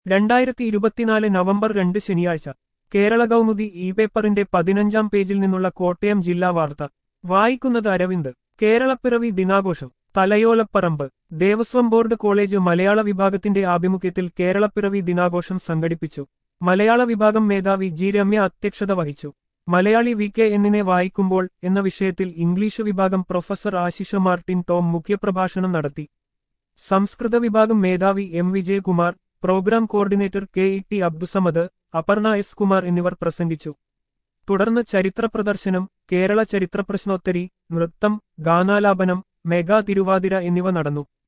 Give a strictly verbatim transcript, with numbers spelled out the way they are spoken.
രണ്ടായിരത്തി ഇരുപത്തിനാല് നവംബർ രണ്ട് ശനിയാഴ്ച കേരള കൗമുദി ഇ പേപ്പറിന്റെ പതിനഞ്ചാം പേജിൽ നിന്നുള്ള കോട്ടയം ജില്ലാ വാർത്ത വായിക്കുന്നത് അരവിന്ദ്. കേരളപ്പിറവി ദിനാഘോഷം തലയോലപ്പറമ്പ്. ദേവസ്വം ബോർഡ് കോളേജ് മലയാള വിഭാഗത്തിന്റെ ആഭിമുഖ്യത്തിൽ കേരളപ്പിറവി ദിനാഘോഷം സംഘടിപ്പിച്ചു. മലയാള വിഭാഗം മേധാവി ജി രമ്യ അധ്യക്ഷത വഹിച്ചു. മലയാളി വി കെ എന്നിനെ വായിക്കുമ്പോൾ എന്ന വിഷയത്തിൽ ഇംഗ്ലീഷ് വിഭാഗം പ്രൊഫസർ ആശിഷ മാർട്ടിൻ ടോം മുഖ്യപ്രഭാഷണം നടത്തി. സംസ്കൃത വിഭാഗം മേധാവി M Vijayakumar, program coordinator K E T Abdussamad, Aparna S Kumar എന്നിവർ പ്രസംഗിച്ചു. തുടർന്ന് ചരിത്ര പ്രദർശനം, കേരള ചരിത്ര പ്രശ്നോത്തരി, നൃത്തം, ഗാനാലാപനം, മെഗാ തിരുവാതിര എന്നിവ നടന്നു.